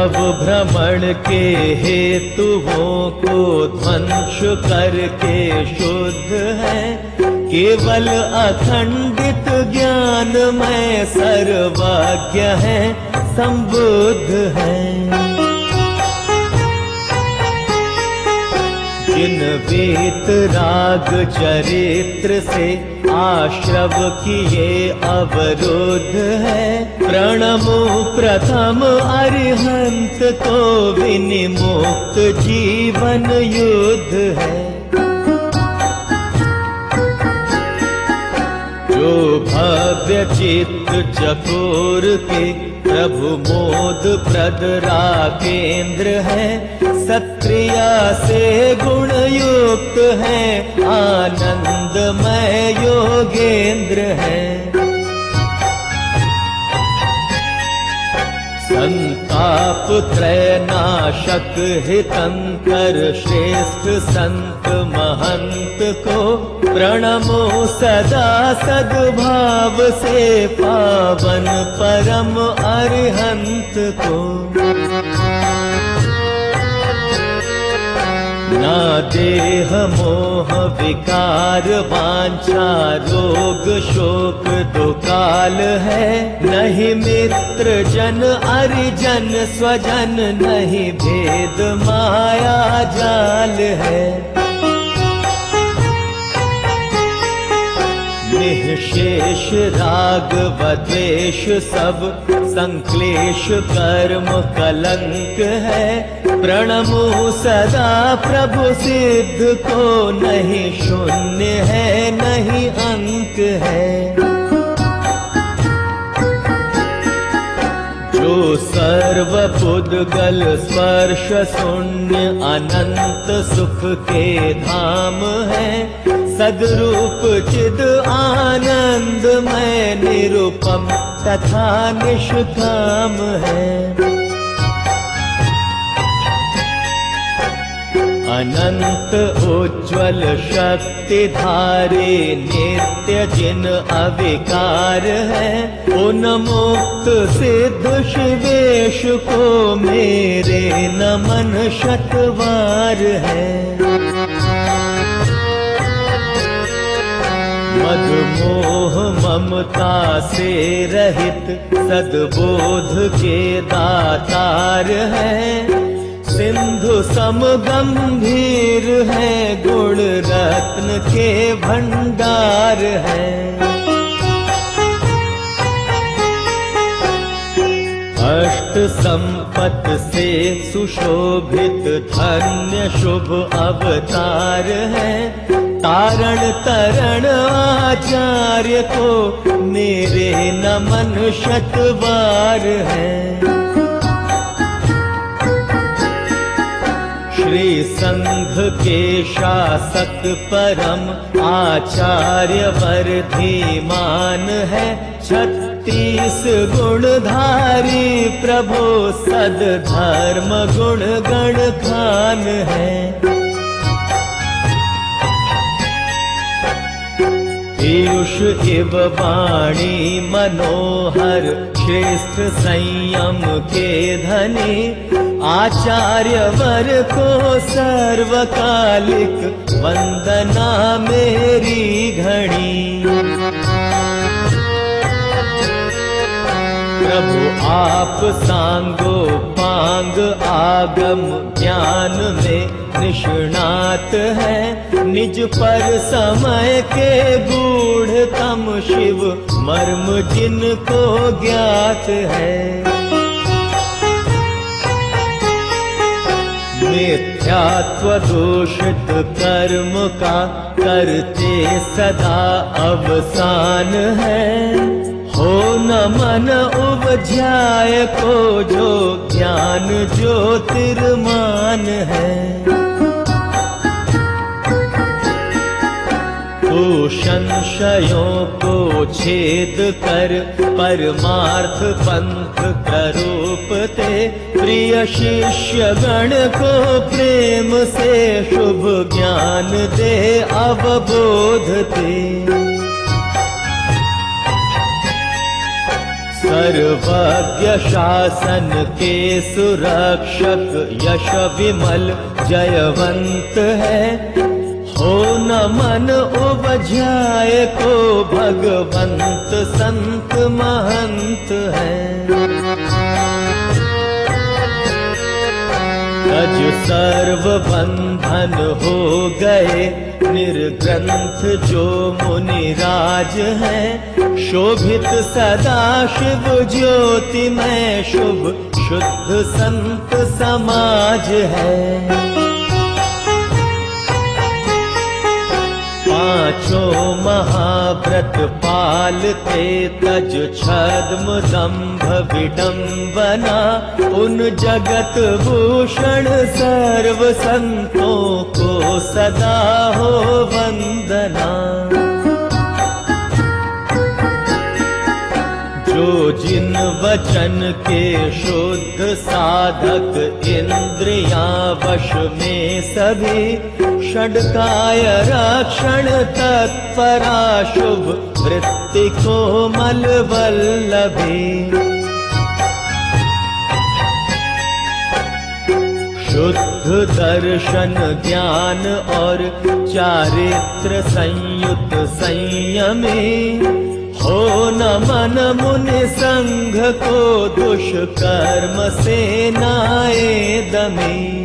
भव भ्रमण के हेतुओं को ध्वंस करके शुद्ध है, केवल अखंडित ज्ञान में सर्वज्ञ है, संबुद्ध है। जिन वीतराग चरित्र से आश्रव किए अवरुद्ध है, प्रणमो प्रथम अरिहंत को विनिमुक्त जीवन युद्ध है। जो भव्य चित्त चकोर के प्रभु मोद प्रद राकेंद्र है, सत्रिया से गुण युक्त है, आनंदमय योगेंद्र है। संताप त्रय नाशक हितंकर श्रेष्ठ संत महंत को प्रणमो सदा सद्भाव से पावन परम अरिहंत को। ना देह मोह विकार वांछा रोग शोक दुकाल है, नहीं मित्र जन अरिजन स्वजन, नहीं भेद माया जाल है। निःशेष राग वद्वेष सब संक्लेश कर्म कलंक है, प्रणमो सदा प्रभु सिद्ध को, नहीं शून्य है नहीं अंक है। जो सर्व पुद्गल स्पर्श शून्य अनंत सुख के धाम है, सदरूप चिद आनंद में निरुपम तथा निष्काम है। अनंत उज्ज्वल शक्ति धारे नित्य जिन अविकार है, उन मुक्त सिद्ध शिवेश को मेरे नमन शतवार है। मदमोह ममता से रहित सद्बोध के दातार है, सिंधु सम गंभीर है, गुण रत्न के भंडार है। अष्ट संपत से सुशोभित धन्य शुभ अवतार है, तारण तरण आचार्य को मेरे नमन शतवार है। श्री संघ के शासक परम आचार्य वर्धीमान है, 36 गुणधारी प्रभु सद धर्म गुण गण खान है। पीयूष इव वाणी मनोहर श्रेष्ठ संयम के धनी, आचार्य वर को सर्वकालिक वंदना मेरी घड़ी। प्रभु आप सांगो पांग आगम ज्ञान में निष्णात है, निज पर समय के गूढ़तम शिव मर्म जिनको ज्ञात है। मिथ्यात्व दूषित कर्म का करते सदा अवसान है, हो न मन उपध्याय को जो ज्ञान ज्योतिर्मान है। संशयों को छेद कर परमार्थ पंथ करूपते, प्रिय शिष्य गण को प्रेम से शुभ ज्ञान दे अवबोधते। सर्वज्ञ शासन के सुरक्षक यश विमल जयवंत है। हो न मन उपजाए को भगवंत संत महंत है। तज सर्व बंधन हो गए निर्ग्रंथ जो मुनिराज है। शोभित सदा शिव ज्योति में शुभ शुद्ध संत समाज है। पांचों महाव्रत पालते तज छद्म दंभ विडंबना। उन जगत भूषण सर्व संतों को सदा हो वंदना। जो जिन वचन के शुद्ध साधक इंद्रियां वश में सभी। षड्काय रक्षण तत्परा शुभ वृत्ति कोमल वल्लभी। शुद्ध दर्शन ज्ञान और चारित्र संयुक्त संयमी। हो न मन मुनि संघ को दुष्कर्म से नाए दमी।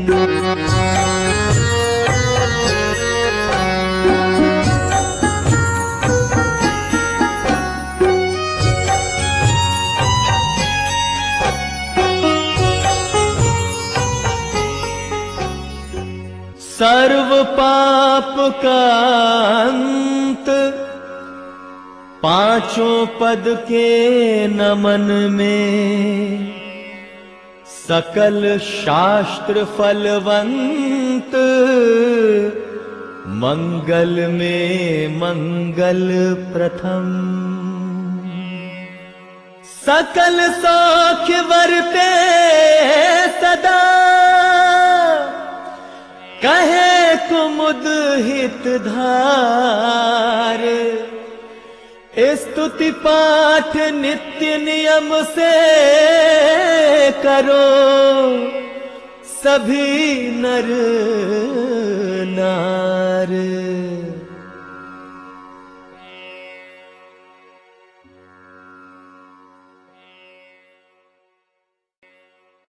सर्व पाप का अंत पांचों पद के नमन में। सकल शास्त्र फलवंत मंगल में मंगल प्रथम। सकल सौख्य वर्ते सदा कहे कुमुद हित धार। स्तुति पाठ नित्य नियम से करो सभी नर नार।